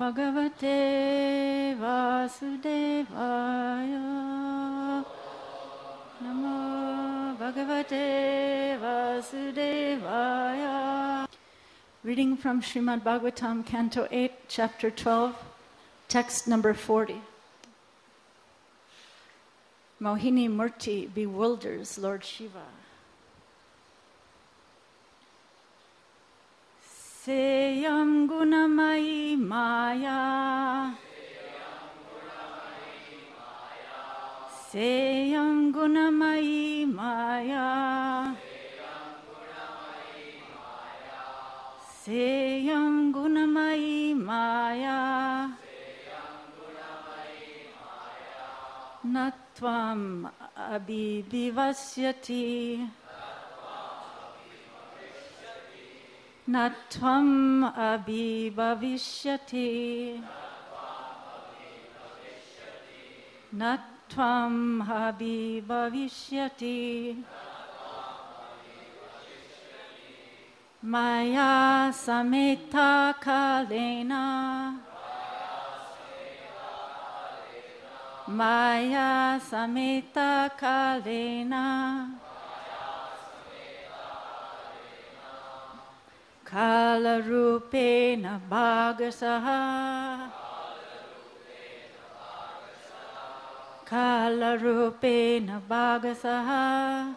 Bhagavate Vasudevaya. Namo Bhagavate Vasudevaya. Reading from Srimad Bhagavatam, Canto 8, Chapter 12, text number 40. Mohini Murti bewilders Lord Shiva. Seyam gunamayi maya. Seyam gunamayi maya. Seyam gunamayi maya. Natvam abhivasyati. Natvam abhivavishyati. Natvam abhivavishyati. Maya sameta kalena. Maya sameta kalena. Kala rupena bhagasaha. Kala rupena bhagasaha.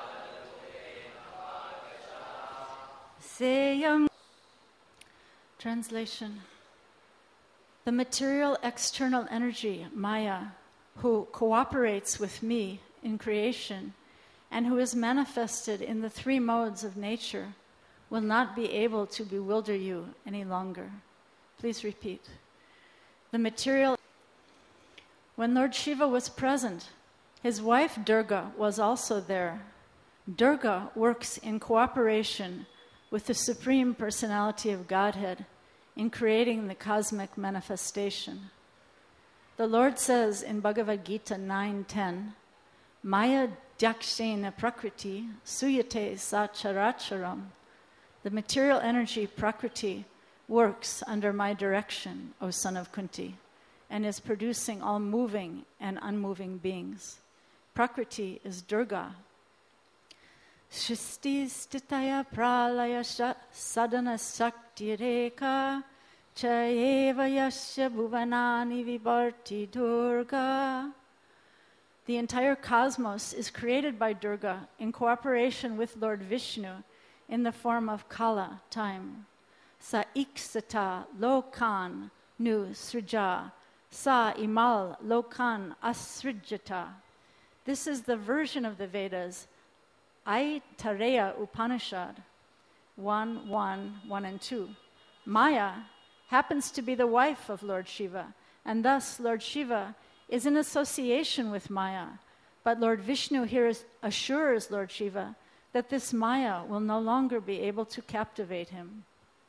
Seyam. Translation. The material external energy, Maya, who cooperates with me in creation and who is manifested in the three modes of nature, will not be able to bewilder you any longer. Please repeat. The material. When Lord Shiva was present, his wife Durga was also there. Durga works in cooperation with the Supreme Personality of Godhead in creating the cosmic manifestation. The Lord says in Bhagavad Gita 9:10, Maya dyakshena prakriti suyate sacharacharam. The material energy Prakriti works under my direction, O son of Kunti, and is producing all moving and unmoving beings. Prakriti is Durga. Shristi stitaya pralaya sadhana sakti reka chayeva yasya bhuvanani vibarti Durga. The entire cosmos is created by Durga in cooperation with Lord Vishnu in the form of Kala, time. Sa iksata lokan nu srija. Sa imal lokan asrijata. This is the version of the Vedas, Aitareya Upanishad 1:1 and 2. Maya happens to be the wife of Lord Shiva, and thus Lord Shiva is in association with Maya. But Lord Vishnu here assures Lord Shiva that this Maya will no longer be able to captivate him.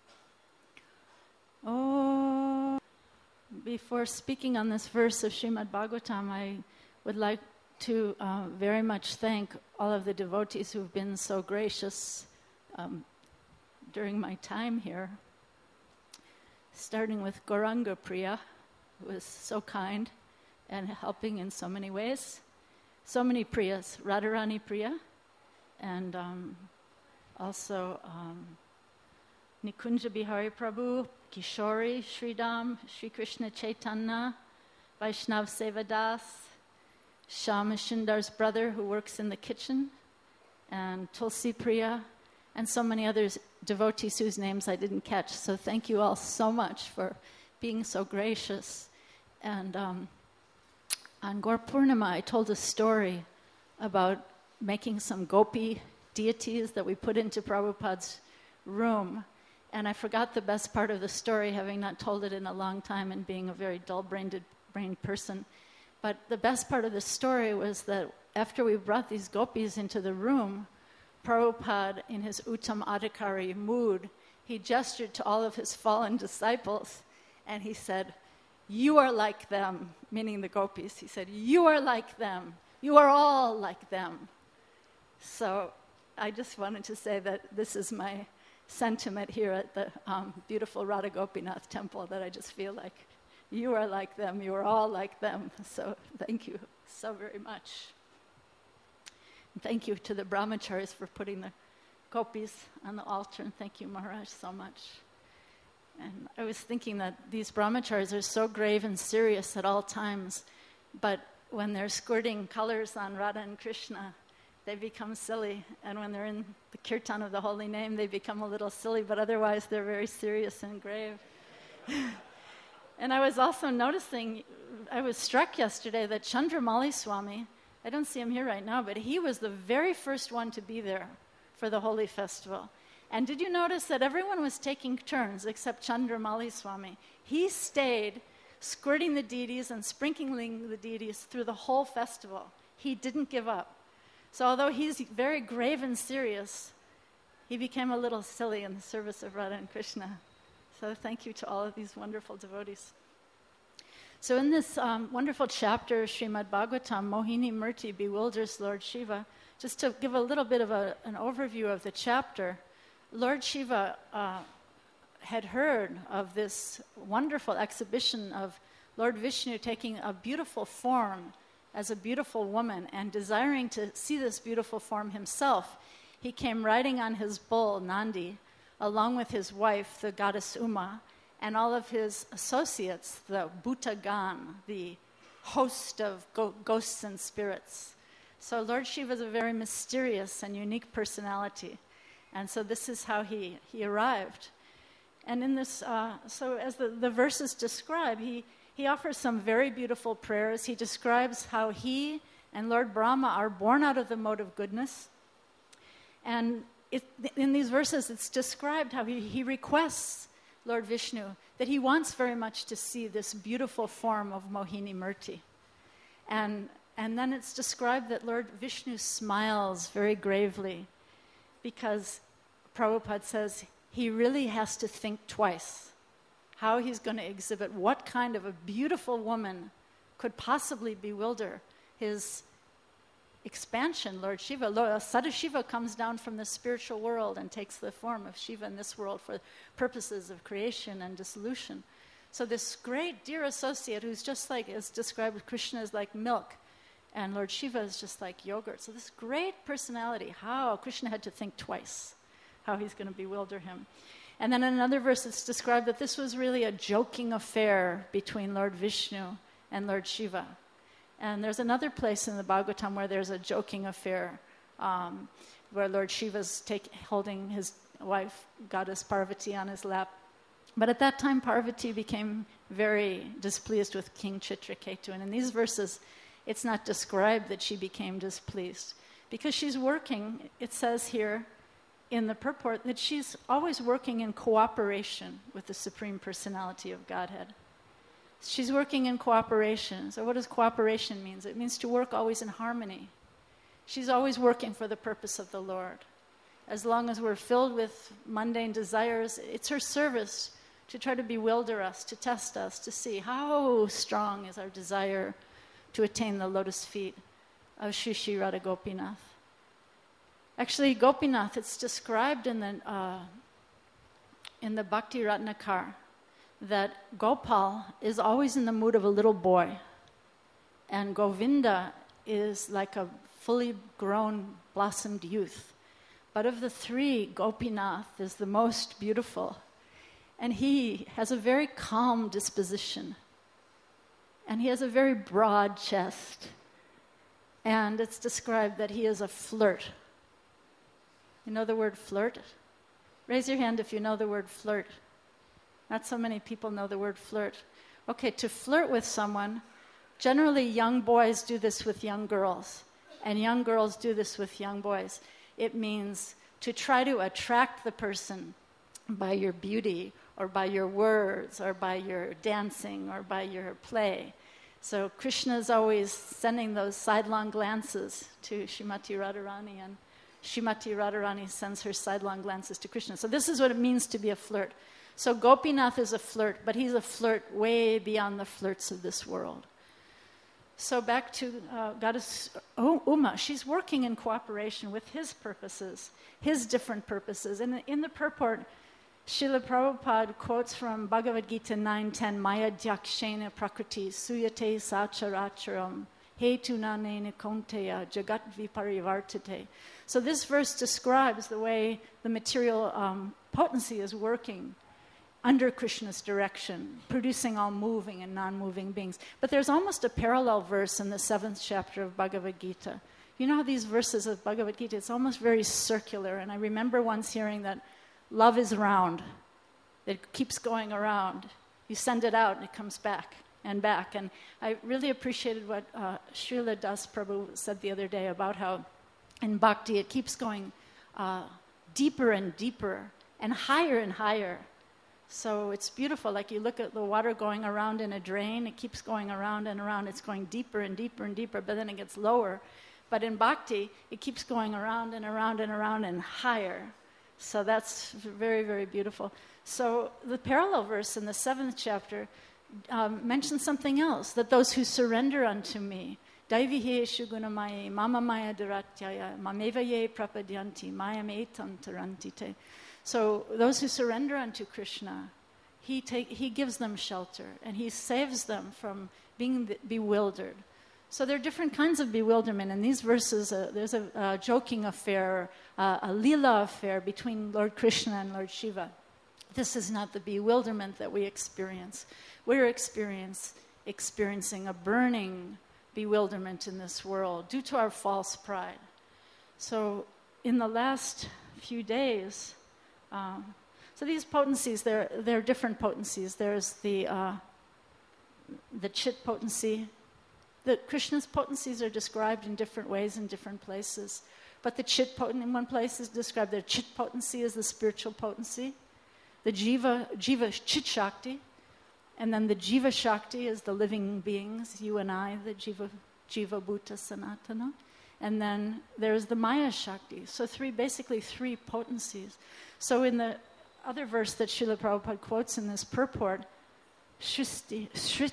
Oh, before speaking on this verse of Srimad Bhagavatam, I would like to very much thank all of the devotees who've been so gracious during my time here. Starting with Gauranga Priya, who was so kind and helping in so many ways. So many Priyas, Radharani Priya, and also Nikunja Bihari Prabhu, Kishori, Sridham, Sri Krishna Chaitanya, Vaishnav Sevadas, Shama Shindar's brother who works in the kitchen, and Tulsi Priya, and so many others, devotees whose names I didn't catch. So thank you all so much for being so gracious. And on Gaur Purnima, I told a story about making some gopi deities that we put into Prabhupada's room. And I forgot the best part of the story, having not told it in a long time and being a very dull-brained person. But the best part of the story was that after we brought these gopis into the room, Prabhupada, in his Uttam Adhikari mood, he gestured to all of his fallen disciples, and he said, "You are like them," meaning the gopis. He said, "You are like them. You are all like them." So I just wanted to say that this is my sentiment here at the beautiful Radha Gopinath temple that I just feel like you are like them, you are all like them. So thank you so very much. And thank you to the brahmacharis for putting the gopis on the altar, and thank you, Maharaj, so much. And I was thinking that these brahmacharis are so grave and serious at all times, but when they're squirting colors on Radha and Krishna, they become silly. And when they're in the kirtan of the holy name, they become a little silly, but otherwise they're very serious and grave. And I was also noticing, I was struck yesterday that Chandramauli Swami, I don't see him here right now, but he was the very first one to be there for the Holy Festival. And did you notice that everyone was taking turns except Chandramauli Swami? He stayed squirting the deities and sprinkling the deities through the whole festival. He didn't give up. So although he's very grave and serious, he became a little silly in the service of Radha and Krishna. So thank you to all of these wonderful devotees. So in this wonderful chapter, Srimad Bhagavatam, Mohini Murti bewilders Lord Shiva. Just to give a little bit of an overview of the chapter, Lord Shiva had heard of this wonderful exhibition of Lord Vishnu taking a beautiful form as a beautiful woman, and desiring to see this beautiful form himself, he came riding on his bull, Nandi, along with his wife, the goddess Uma, and all of his associates, the Bhutagan, the host of ghosts and spirits. So Lord Shiva is a very mysterious and unique personality. And so this is how he arrived. And in this, so as the verses describe, he offers some very beautiful prayers. He describes how he and Lord Brahma are born out of the mode of goodness. And in these verses, it's described how he requests Lord Vishnu that he wants very much to see this beautiful form of Mohini Murti. And then it's described that Lord Vishnu smiles very gravely because Prabhupada says he really has to think twice how he's going to exhibit what kind of a beautiful woman could possibly bewilder his expansion, Lord Shiva. Sadashiva comes down from the spiritual world and takes the form of Shiva in this world for purposes of creation and dissolution. So this great dear associate who's just like, is described with Krishna as like milk, and Lord Shiva is just like yogurt. So this great personality, how Krishna had to think twice how he's going to bewilder him. And then in another verse it's described that this was really a joking affair between Lord Vishnu and Lord Shiva. And there's another place in the Bhagavatam where there's a joking affair where Lord Shiva's holding his wife, goddess Parvati, on his lap. But at that time, Parvati became very displeased with King Chitraketu. And in these verses, it's not described that she became displeased. Because she's working, it says here in the purport, that she's always working in cooperation with the Supreme Personality of Godhead. She's working in cooperation. So what does cooperation mean? It means to work always in harmony. She's always working for the purpose of the Lord. As long as we're filled with mundane desires, it's her service to try to bewilder us, to test us, to see how strong is our desire to attain the lotus feet of Shri Shri Radha Gopinath. Actually, Gopinath, it's described in the Bhakti Ratnakar that Gopal is always in the mood of a little boy, and Govinda is like a fully grown, blossomed youth. But of the three, Gopinath is the most beautiful, and he has a very calm disposition, and he has a very broad chest, and it's described that he is a flirt. You know the word flirt? Raise your hand if you know the word flirt. Not so many people know the word flirt. Okay, to flirt with someone, generally young boys do this with young girls, and young girls do this with young boys. It means to try to attract the person by your beauty, or by your words, or by your dancing, or by your play. So Krishna is always sending those sidelong glances to Srimati Radharani, and Srimati Radharani sends her sidelong glances to Krishna. So this is what it means to be a flirt. So Gopinath is a flirt, but he's a flirt way beyond the flirts of this world. So back to Goddess Uma, she's working in cooperation with his purposes, his different purposes. And in the purport, Srila Prabhupada quotes from Bhagavad Gita 9:10, Maya Dyakshena Prakriti Suyate Sacharacharam Hetunanena Konteya Jagat Viparivartate. So this verse describes the way the material potency is working under Krishna's direction, producing all moving and non-moving beings. But there's almost a parallel verse in the 7th chapter of Bhagavad Gita. You know how these verses of Bhagavad Gita, it's almost very circular. And I remember once hearing that love is round. It keeps going around. You send it out and it comes back and back. And I really appreciated what Srila Das Prabhu said the other day about how in bhakti it keeps going deeper and deeper and higher. So it's beautiful. Like you look at the water going around in a drain, it keeps going around and around. It's going deeper and deeper and deeper, but then it gets lower. But in bhakti, it keeps going around and around and around and higher. So that's very, very beautiful. So the parallel verse in the 7th chapter mentions something else, that those who surrender unto me, Daiviheshu gunamaye, mama maya duratyaya, mamevaye prapadyanti, mayam etam tarantite. So those who surrender unto Krishna, he gives them shelter, and he saves them from being bewildered. So there are different kinds of bewilderment. In these verses, there's a joking affair, a lila affair between Lord Krishna and Lord Shiva. This is not the bewilderment that we experience. We're experiencing a burning bewilderment in this world due to our false pride. So in the last few days, so these potencies, they're different potencies. There's the chit potency. The Krishna's potencies are described in different ways in different places. But the chit potency in one place is described. The chit potency is the spiritual potency. The jiva chit shakti. And then the jiva shakti is the living beings, you and I, the jiva bhuta sanatana. And then there's the maya shakti. So basically three potencies. So in the other verse that Srila Prabhupada quotes in this purport, Shristi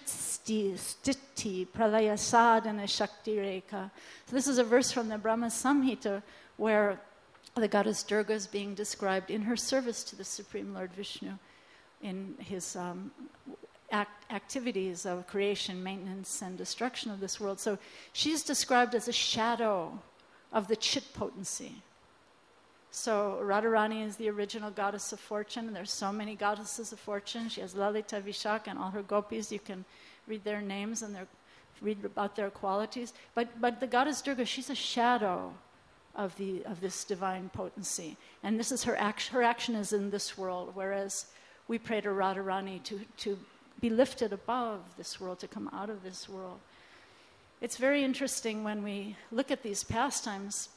Stiti Pralaya Sadhana Shakti Rekha. So this is a verse from the Brahma Samhita where the goddess Durga is being described in her service to the Supreme Lord Vishnu in his activities of creation, maintenance, and destruction of this world. So she's described as a shadow of the chit potency. So Radharani is the original goddess of fortune, and there's so many goddesses of fortune. She has Lalita, Vishak, and all her gopis. You can read their names and read about their qualities. But the goddess Durga, she's a shadow of this divine potency, and this is her action. Her action is in this world, whereas we pray to Radharani to be lifted above this world, to come out of this world. It's very interesting when we look at these pastimes.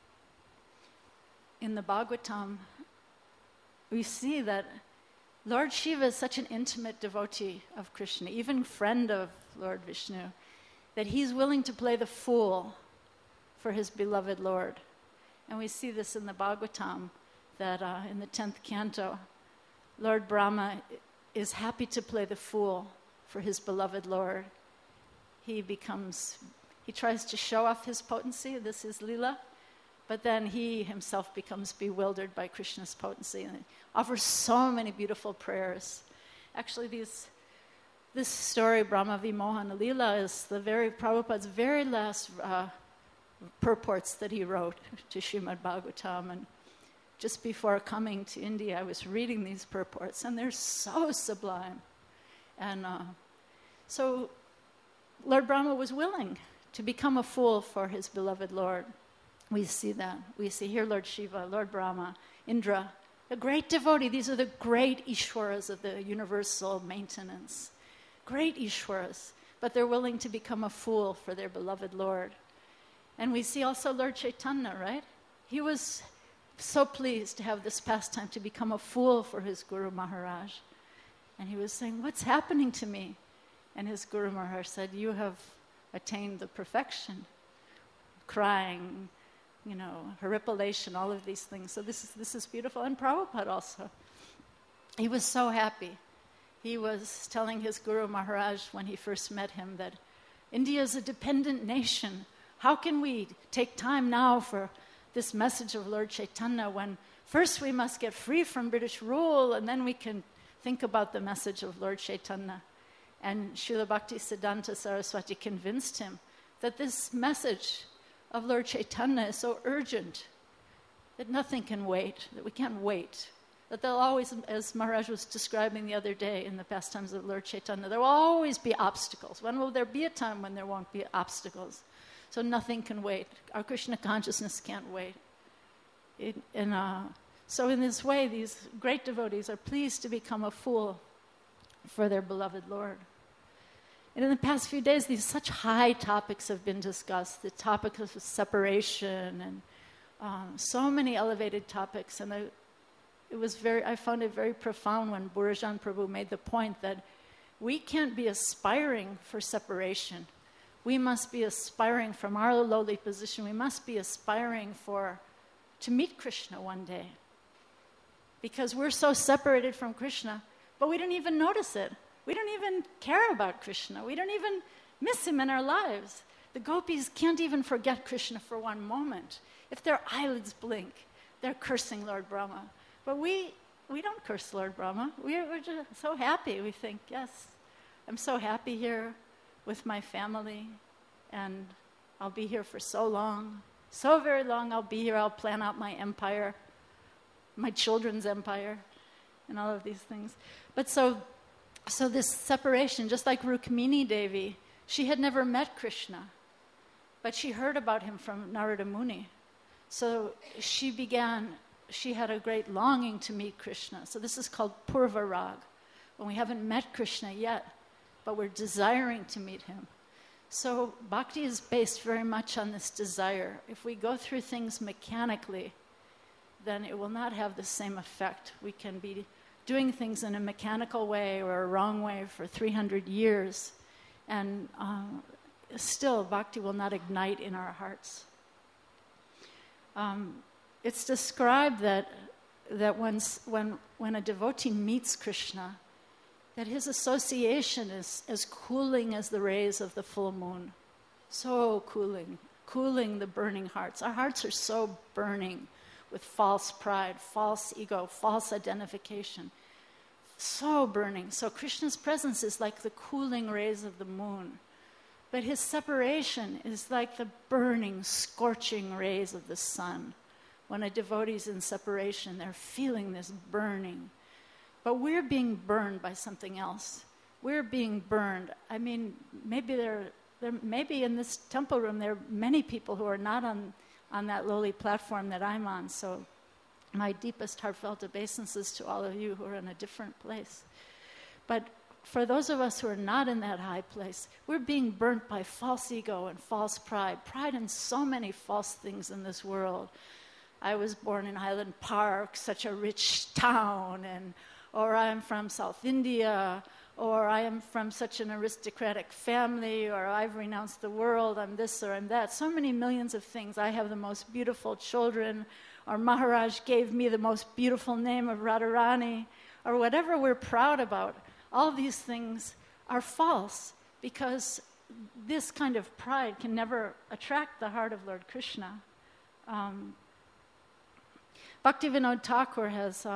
In the Bhagavatam, we see that Lord Shiva is such an intimate devotee of Krishna, even friend of Lord Vishnu, that he's willing to play the fool for his beloved Lord. And we see this in the Bhagavatam, that in the 10th canto, Lord Brahma is happy to play the fool for his beloved Lord. He tries to show off his potency, this is Leela, but then he himself becomes bewildered by Krishna's potency and offers so many beautiful prayers. Actually, this story, Brahma Vimohana Leela, is Prabhupada's very last purports that he wrote to Srimad Bhagavatam. And just before coming to India, I was reading these purports, and they're so sublime. And so Lord Brahma was willing to become a fool for his beloved Lord. We see that. We see here Lord Shiva, Lord Brahma, Indra, a great devotee. These are the great Ishwaras of the universal maintenance. Great Ishwaras. But they're willing to become a fool for their beloved Lord. And we see also Lord Chaitanya, right? He was so pleased to have this pastime to become a fool for his Guru Maharaj. And he was saying, what's happening to me? And his Guru Maharaj said, you have attained the perfection. Crying, horripilation, all of these things. So this is beautiful. And Prabhupada also. He was so happy. He was telling his Guru Maharaj when he first met him that India is a dependent nation. How can we take time now for this message of Lord Chaitanya when first we must get free from British rule and then we can think about the message of Lord Chaitanya? And Srila Bhaktisiddhanta Saraswati convinced him that this message of Lord Chaitanya is so urgent that nothing can wait, that we can't wait. That there'll always, as Maharaj was describing the other day in the pastimes of Lord Chaitanya, there will always be obstacles. When will there be a time when there won't be obstacles? So nothing can wait. Our Krishna consciousness can't wait. So in this way, these great devotees are pleased to become a fool for their beloved Lord. And in the past few days, these such high topics have been discussed, the topic of separation and so many elevated topics. And I found it very profound when Burajan Prabhu made the point that we can't be aspiring for separation. We must be aspiring from our lowly position. We must be aspiring to meet Krishna one day. Because we're so separated from Krishna, but we don't even notice it. We don't even care about Krishna. We don't even miss him in our lives. The gopis can't even forget Krishna for one moment. If their eyelids blink, they're cursing Lord Brahma. But we don't curse Lord Brahma. We're just so happy. We think, yes, I'm so happy here with my family, and I'll be here for so long. So very long I'll be here. I'll plan out my empire, my children's empire, and all of these things. But so this separation, just like Rukmini Devi, she had never met Krishna, but she heard about him from Narada Muni. So she had a great longing to meet Krishna. So this is called Purva Rag, when we haven't met Krishna yet, but we're desiring to meet him. So bhakti is based very much on this desire. If we go through things mechanically, then it will not have the same effect. We can be doing things in a mechanical way or a wrong way for 300 years, and still bhakti will not ignite in our hearts. It's described that when a devotee meets Krishna, that his association is as cooling as the rays of the full moon. So cooling the burning hearts. Our hearts are so burning with false pride, false ego, false identification. So burning. So Krishna's presence is like the cooling rays of the moon. But his separation is like the burning, scorching rays of the sun. When a devotee is in separation, they're feeling this burning. But we're being burned by something else. We're being burned. I mean, maybe maybe in this temple room there are many people who are not on that lowly platform that I'm on. So my deepest heartfelt obeisances to all of you who are in a different place. But for those of us who are not in that high place, we're being burnt by false ego and false pride. Pride in so many false things in this world. I was born in Highland Park, such a rich town, or I'm from South India, or I am from such an aristocratic family, or I've renounced the world, I'm this or I'm that. So many millions of things. I have the most beautiful children, or Maharaj gave me the most beautiful name of Radharani, or whatever we're proud about. All these things are false, because this kind of pride can never attract the heart of Lord Krishna. Bhaktivinoda Thakur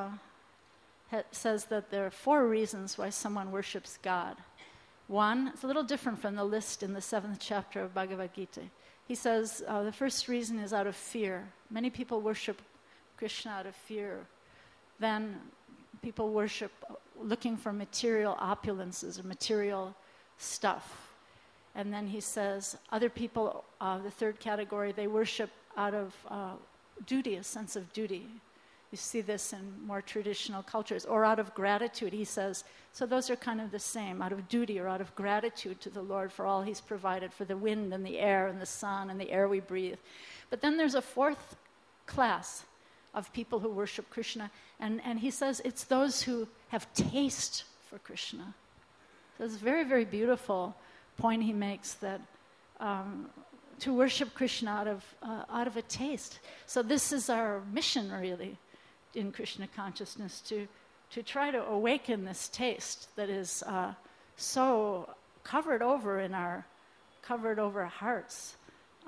says that there are 4 reasons why someone worships God. One, it's a little different from the list in the 7th chapter of Bhagavad Gita. He says the first reason is out of fear. Many people worship Krishna out of fear. Then people worship looking for material opulences or material stuff. And then he says other people, the third category, they worship out of duty, a sense of duty. You see this in more traditional cultures. Or out of gratitude, he says. So those are kind of the same, out of duty or out of gratitude to the Lord for all he's provided, for the wind and the air and the sun and the air we breathe. But then there's a 4th class of people who worship Krishna. And he says it's those who have taste for Krishna. So it's a very, very beautiful point he makes, that to worship Krishna out of a taste. So this is our mission, really, in Krishna consciousness, to try to awaken this taste that is so covered over in our covered over hearts.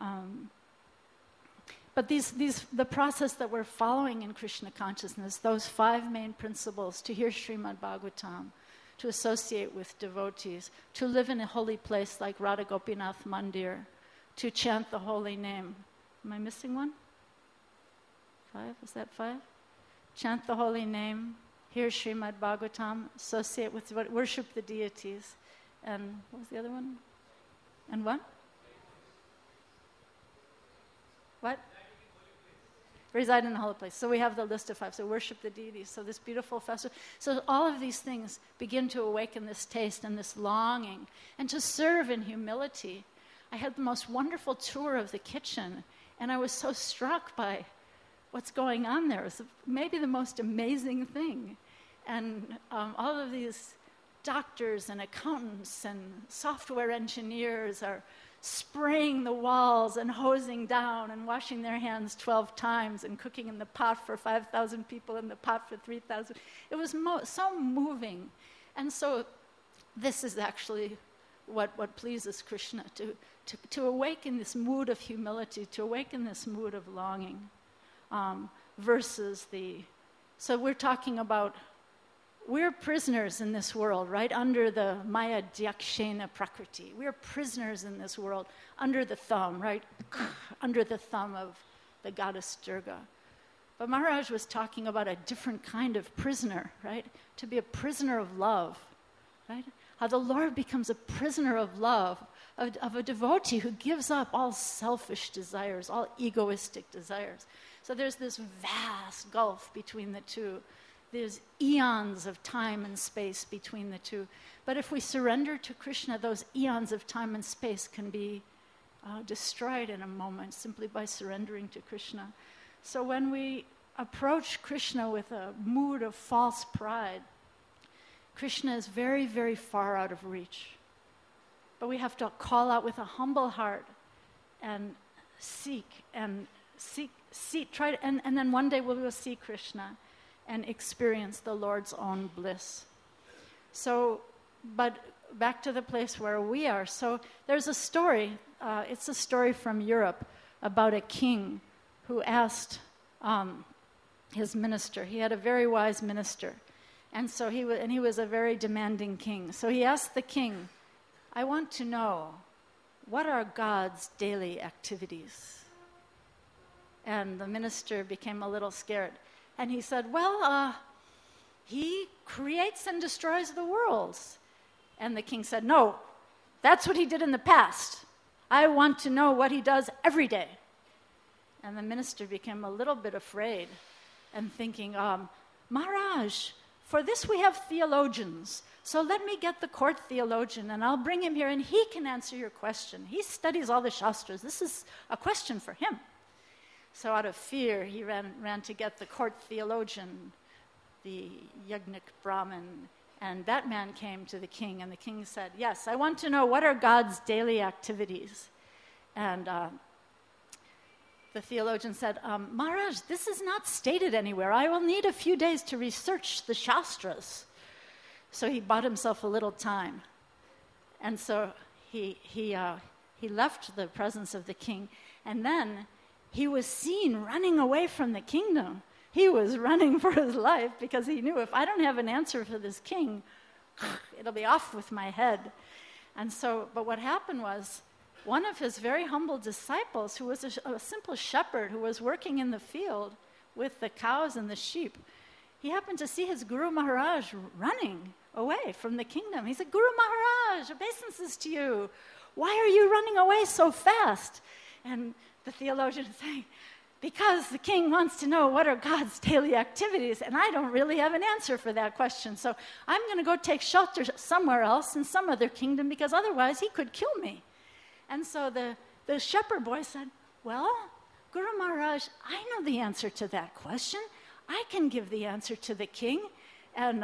But the process that we're following in Krishna consciousness, those 5 main principles, to hear Srimad Bhagavatam, to associate with devotees, to live in a holy place like Radha Gopinath Mandir, to chant the holy name. Am I missing one? 5? Is that 5? Chant the holy name, hear Srimad Bhagavatam, associate with, worship the deities. And what was the other one? And what? What? Reside in the holy place. So we have the list of 5. So worship the deities. So this beautiful festival. So all of these things begin to awaken this taste and this longing, and to serve in humility. I had the most wonderful tour of the kitchen, and I was so struck by what's going on there. It was maybe the most amazing thing. And all of these doctors and accountants and software engineers are spraying the walls and hosing down and washing their hands 12 times and cooking in the pot for 5,000 people, in the pot for 3,000. It was so moving. And so this is actually what pleases Krishna, to awaken this mood of humility, to awaken this mood of longing, versus so we're talking about, we're prisoners in this world, right? Under the Maya Dyakshena Prakriti. We're prisoners in this world, under the thumb, right? Under the thumb of the goddess Durga. But Maharaj was talking about a different kind of prisoner, right? To be a prisoner of love, right? How the Lord becomes a prisoner of love, of a devotee who gives up all selfish desires, all egoistic desires. So there's this vast gulf between the two. There's eons of time and space between the two. But if we surrender to Krishna, those eons of time and space can be destroyed in a moment simply by surrendering to Krishna. So when we approach Krishna with a mood of false pride, Krishna is very, very far out of reach. But we have to call out with a humble heart and seek, and then one day we will see Krishna and experience the Lord's own bliss. So, but back to the place where we are. So there's a story, it's a story from Europe about a king who asked his minister. He had a very wise minister. And so he was a very demanding king. So he asked the king, I want to know, what are God's daily activities? And the minister became a little scared. And he said, well, he creates and destroys the worlds. And the king said, no, that's what he did in the past. I want to know what he does every day. And the minister became a little bit afraid and thinking, Maharaj, for this we have theologians. So let me get the court theologian and I'll bring him here and he can answer your question. He studies all the Shastras. This is a question for him. So out of fear, he ran to get the court theologian, the Yajnik Brahmin, and that man came to the king, and the king said, yes, I want to know, what are God's daily activities? And the theologian said, Maharaj, this is not stated anywhere. I will need a few days to research the Shastras. So he bought himself a little time. And so he left the presence of the king, and then he was seen running away from the kingdom. He was running for his life because he knew, if I don't have an answer for this king, it'll be off with my head. And so, but what happened was, one of his very humble disciples, who was a simple shepherd who was working in the field with the cows and the sheep, he happened to see his Guru Maharaj running away from the kingdom. He said, Guru Maharaj, obeisances to you. Why are you running away so fast? And the theologian is saying, because the king wants to know what are God's daily activities, and I don't really have an answer for that question. So I'm going to go take shelter somewhere else in some other kingdom, because otherwise he could kill me. And so the shepherd boy said, well, Guru Maharaj, I know the answer to that question. I can give the answer to the king. And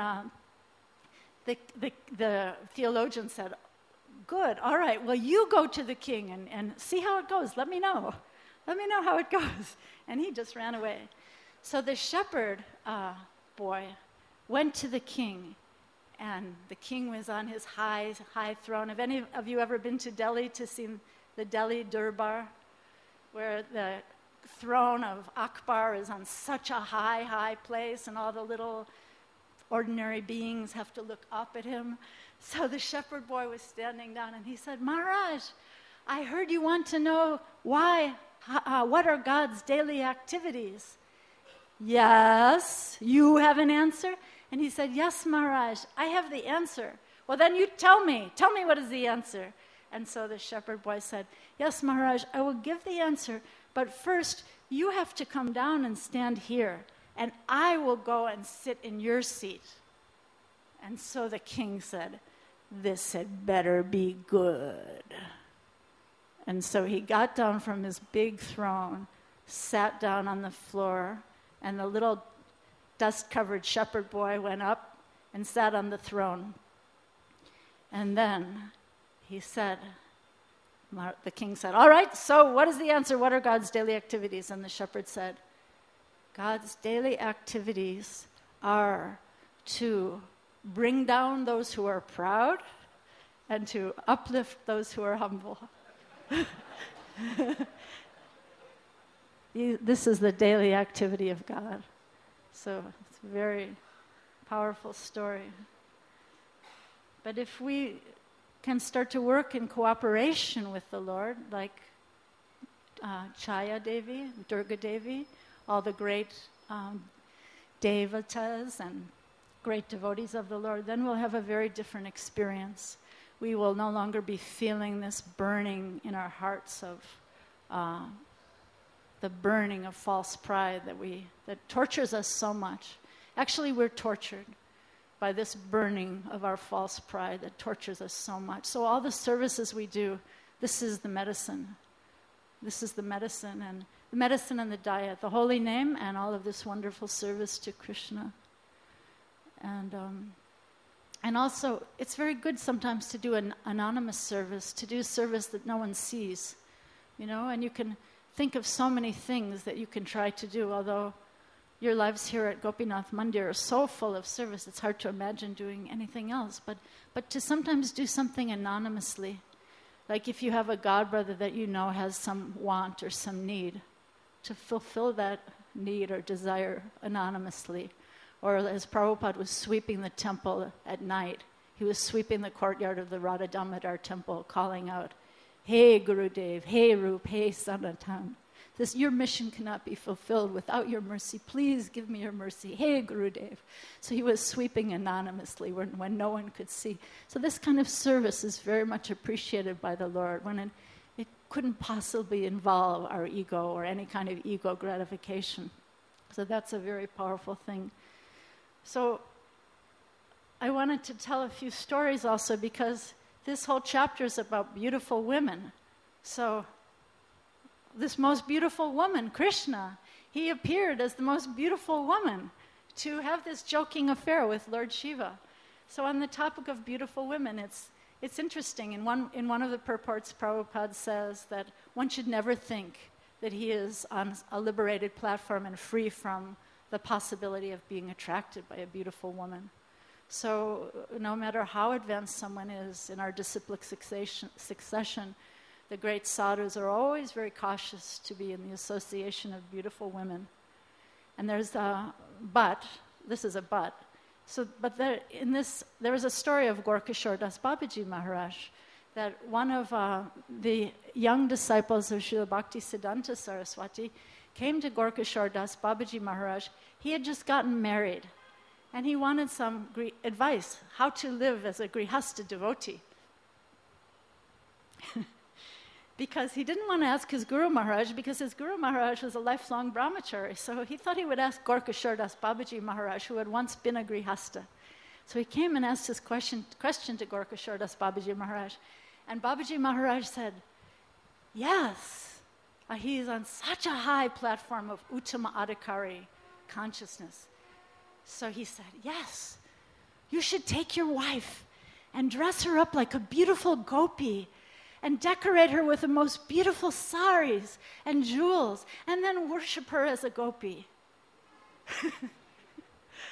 the theologian said, good, all right, well, you go to the king and see how it goes. Let me know. Let me know how it goes. And he just ran away. So the shepherd boy went to the king and the king was on his high throne. Have any of you ever been to Delhi to see the Delhi Durbar, where the throne of Akbar is on such a high place, and all the little ordinary beings have to look up at him? So the shepherd boy was standing down, and he said, Maharaj, I heard you want to know what are God's daily activities? Yes, you have an answer? And he said, yes, Maharaj, I have the answer. Well, then you tell me what is the answer. And so the shepherd boy said, yes, Maharaj, I will give the answer, but first you have to come down and stand here, and I will go and sit in your seat. And so the king said, this had better be good. And so he got down from his big throne, sat down on the floor, and the little dust-covered shepherd boy went up and sat on the throne. And then he said, the king said, all right, so what is the answer? What are God's daily activities? And the shepherd said, God's daily activities are to bring down those who are proud and to uplift those who are humble. This is the daily activity of God. So it's a very powerful story. But if we can start to work in cooperation with the Lord, like Chaya Devi, Durga Devi, all the great devatas and great devotees of the Lord, then we'll have a very different experience. We will no longer be feeling this burning in our hearts of the burning of false pride that tortures us so much. Actually, we're tortured by this burning of our false pride that tortures us so much. So all the services we do, this is the medicine. This is the medicine, and the medicine and the diet, the holy name, and all of this wonderful service to Krishna. And also, it's very good sometimes to do an anonymous service, to do service that no one sees, and you can think of so many things that you can try to do, although your lives here at Gopinath Mandir are so full of service, it's hard to imagine doing anything else. But to sometimes do something anonymously, like if you have a godbrother that you know has some want or some need, to fulfill that need or desire anonymously. Or as Prabhupada was sweeping the temple at night, he was sweeping the courtyard of the Radha Damodar temple, calling out, Hey Gurudev, hey Rup, hey Sanatan. Your mission cannot be fulfilled without your mercy. Please give me your mercy. Hey Gurudev. So he was sweeping anonymously when no one could see. So this kind of service is very much appreciated by the Lord, when it couldn't possibly involve our ego or any kind of ego gratification. So that's a very powerful thing. So I wanted to tell a few stories also, because this whole chapter is about beautiful women. So this most beautiful woman, Krishna, he appeared as the most beautiful woman to have this joking affair with Lord Shiva. So on the topic of beautiful women, it's interesting. In one of the purports, Prabhupada says that one should never think that he is on a liberated platform and free from the possibility of being attracted by a beautiful woman. So no matter how advanced someone is in our disciplic succession, the great sadhus are always very cautious to be in the association of beautiful women. And there's a but. This is a but. So, but there is a story of Gorkishore Das Babaji Maharaj, that one of the young disciples of Srila Bhaktisiddhanta Saraswati came to Gorkishore Das Babaji Maharaj. He had just gotten married, and he wanted some advice, how to live as a grihasta devotee. Because he didn't want to ask his Guru Maharaj, because his Guru Maharaj was a lifelong brahmachari. So he thought he would ask Gorkishore Das Babaji Maharaj, who had once been a grihasta. So he came and asked his question to Gorkishore Das Babaji Maharaj. And Babaji Maharaj said, yes, he is on such a high platform of Uttama Adhikari consciousness. So he said, yes, you should take your wife and dress her up like a beautiful gopi and decorate her with the most beautiful saris and jewels, and then worship her as a gopi.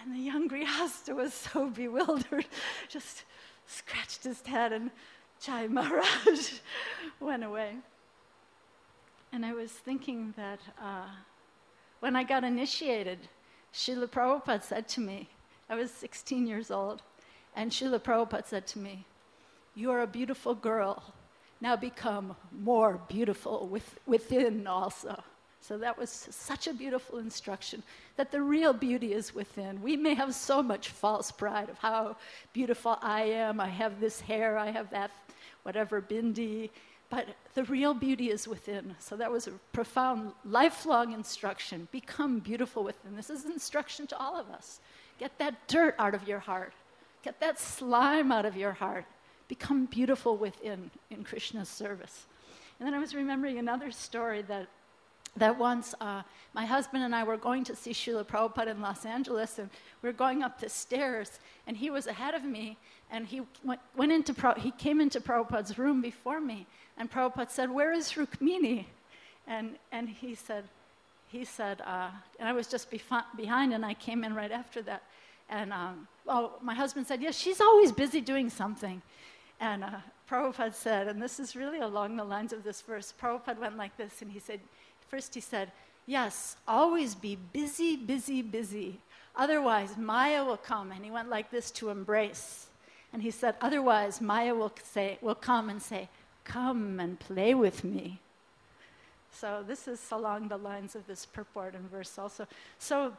And the young Grihastha was so bewildered, just scratched his head, and Jai Maharaj went away. And I was thinking that when I got initiated, Srila Prabhupada said to me, I was 16 years old, and Srila Prabhupada said to me, "You are a beautiful girl. Now become more beautiful within also." So that was such a beautiful instruction, that the real beauty is within. We may have so much false pride of how beautiful I am, I have this hair, I have that, whatever, bindi, but the real beauty is within. So that was a profound, lifelong instruction. Become beautiful within. This is instruction to all of us. Get that dirt out of your heart. Get that slime out of your heart. Become beautiful within in Krishna's service. And then I was remembering another story that once my husband and I were going to see Srila Prabhupada in Los Angeles, and we were going up the stairs, and he was ahead of me, and he he came into Prabhupada's room before me, and Prabhupada said, "Where is Rukmini?" And he said, and I was just behind, and I came in right after that, and my husband said, "Yes, she's always busy doing something." And Prabhupada said, and this is really along the lines of this verse, Prabhupada went like this, and he said, "Yes, always be busy, busy, busy. Otherwise, Maya will come." And he went like this to embrace. And he said, "Otherwise, Maya will come and say, 'Come and play with me.'" So this is along the lines of this purport and verse also. So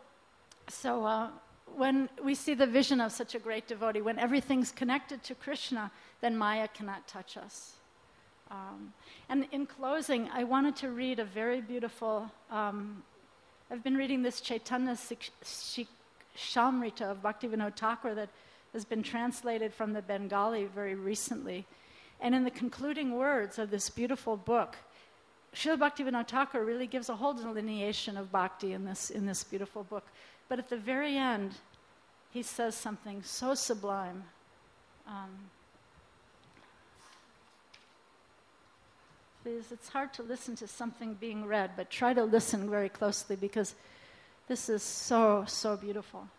when we see the vision of such a great devotee, when everything's connected to Krishna, then Maya cannot touch us. And in closing, I wanted to read a very beautiful, I've been reading this Chaitanya Shamrita of Bhaktivinoda Thakur that has been translated from the Bengali very recently. And in the concluding words of this beautiful book, Srila Bhaktivinoda Thakur really gives a whole delineation of bhakti in this beautiful book. But at the very end, he says something so sublime. Please, it's hard to listen to something being read, but try to listen very closely, because this is so, so beautiful.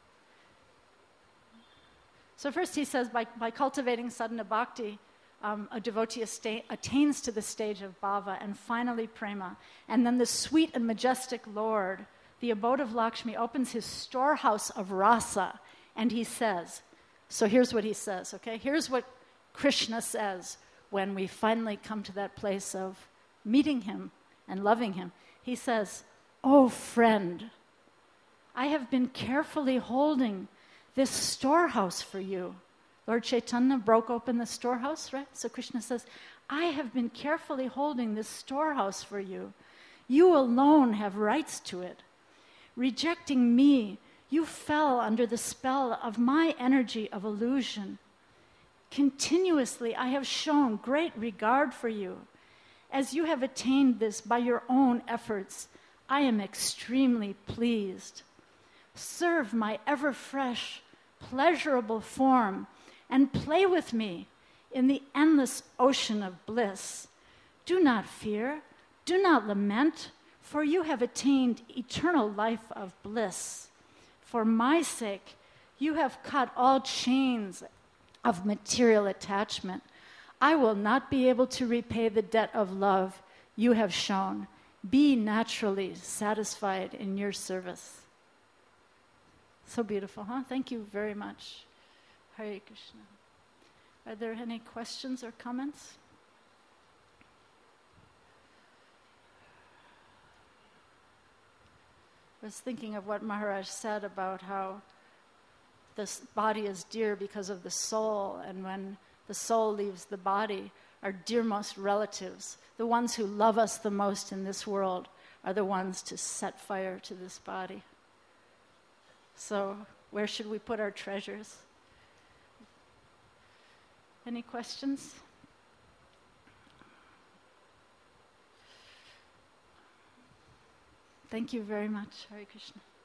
So first he says, by cultivating sadhana bhakti, a devotee attains to the stage of bhava and finally prema. And then the sweet and majestic Lord, the abode of Lakshmi, opens his storehouse of rasa, and he says, so here's what he says, okay? Here's what Krishna says when we finally come to that place of meeting him and loving him. He says, "Oh friend, I have been carefully holding this storehouse for you." Lord Chaitanya broke open the storehouse, right? So Krishna says, "I have been carefully holding this storehouse for you. You alone have rights to it. Rejecting me, you fell under the spell of my energy of illusion. Continuously, I have shown great regard for you. As you have attained this by your own efforts, I am extremely pleased. Serve my ever-fresh, pleasurable form and play with me in the endless ocean of bliss. Do not fear, do not lament, for you have attained eternal life of bliss. For my sake, you have cut all chains of material attachment. I will not be able to repay the debt of love you have shown. Be naturally satisfied in your service." So beautiful, huh? Thank you very much. Hare Krishna. Are there any questions or comments? I was thinking of what Maharaj said about how this body is dear because of the soul, and when the soul leaves the body, our dearmost relatives, the ones who love us the most in this world, are the ones to set fire to this body. So where should we put our treasures? Any questions? Thank you very much. Hare Krishna.